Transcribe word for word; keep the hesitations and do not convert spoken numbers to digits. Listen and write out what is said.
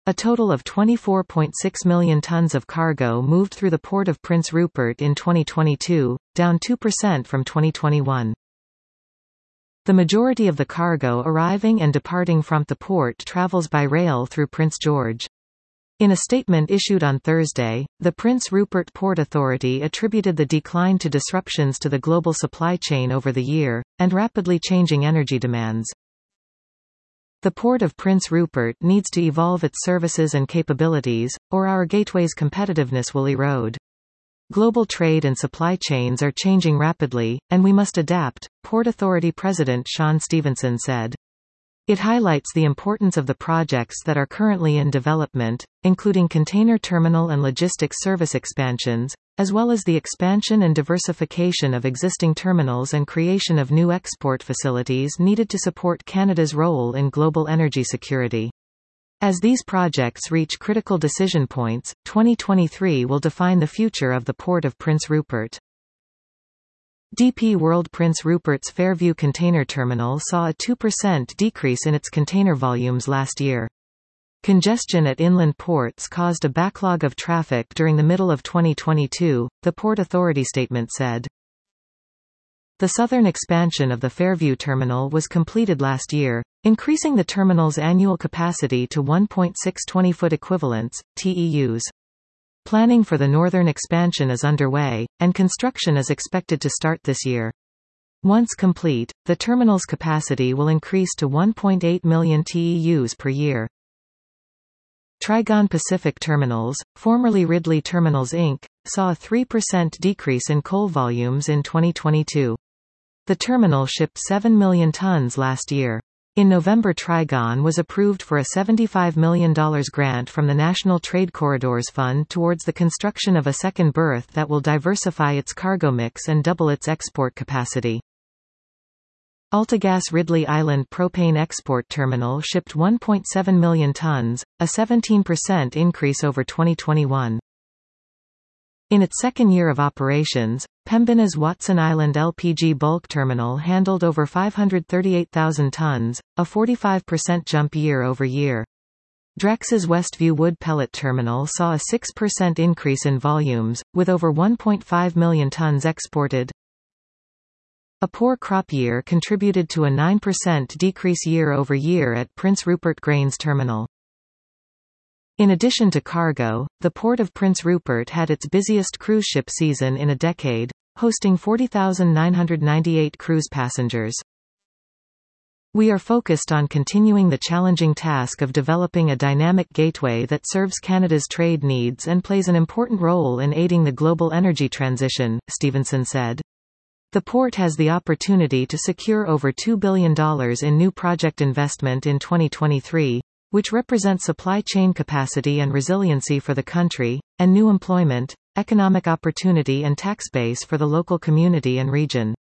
A total of twenty-four point six million tons of cargo moved through the Port of Prince Rupert in twenty twenty-two, down two percent from twenty twenty-one. The majority of the cargo arriving and departing from the port travels by rail through Prince George. In a statement issued on Thursday, the Prince Rupert Port Authority attributed the decline to disruptions to the global supply chain over the year, and rapidly changing energy demands. The Port of Prince Rupert needs to evolve its services and capabilities, or our gateway's competitiveness will erode. Global trade and supply chains are changing rapidly, and we must adapt, Port Authority President Sean Stevenson said. It highlights the importance of the projects that are currently in development, including container terminal and logistics service expansions, as well as the expansion and diversification of existing terminals and creation of new export facilities needed to support Canada's role in global energy security. As these projects reach critical decision points, twenty twenty-three will define the future of the Port of Prince Rupert. D P World Prince Rupert's Fairview Container Terminal saw a two percent decrease in its container volumes last year. Congestion at inland ports caused a backlog of traffic during the middle of twenty twenty-two, the Port Authority statement said. The southern expansion of the Fairview Terminal was completed last year, increasing the terminal's annual capacity to one point six twenty-foot equivalents, T E Us. Planning for the northern expansion is underway, and construction is expected to start this year. Once complete, the terminal's capacity will increase to one point eight million T E Us per year. Trigon Pacific Terminals, formerly Ridley Terminals Incorporated, saw a three percent decrease in coal volumes in twenty twenty-two. The terminal shipped seven million tons last year. In November, Trigon was approved for a seventy-five million dollars grant from the National Trade Corridors Fund towards the construction of a second berth that will diversify its cargo mix and double its export capacity. AltaGas Ridley Island Propane Export Terminal shipped one point seven million tons, a seventeen percent increase over twenty twenty-one. In its second year of operations, Pembina's Watson Island L P G Bulk Terminal handled over five hundred thirty-eight thousand tons, a forty-five percent jump year over year. Drex's Westview Wood Pellet Terminal saw a six percent increase in volumes, with over one point five million tons exported. A poor crop year contributed to a nine percent decrease year over year at Prince Rupert Grains Terminal. In addition to cargo, the Port of Prince Rupert had its busiest cruise ship season in a decade, hosting forty thousand nine hundred ninety-eight cruise passengers. We are focused on continuing the challenging task of developing a dynamic gateway that serves Canada's trade needs and plays an important role in aiding the global energy transition, Stevenson said. The port has the opportunity to secure over two billion dollars in new project investment in twenty twenty-three, which represents supply chain capacity and resiliency for the country, and new employment, economic opportunity and tax base for the local community and region.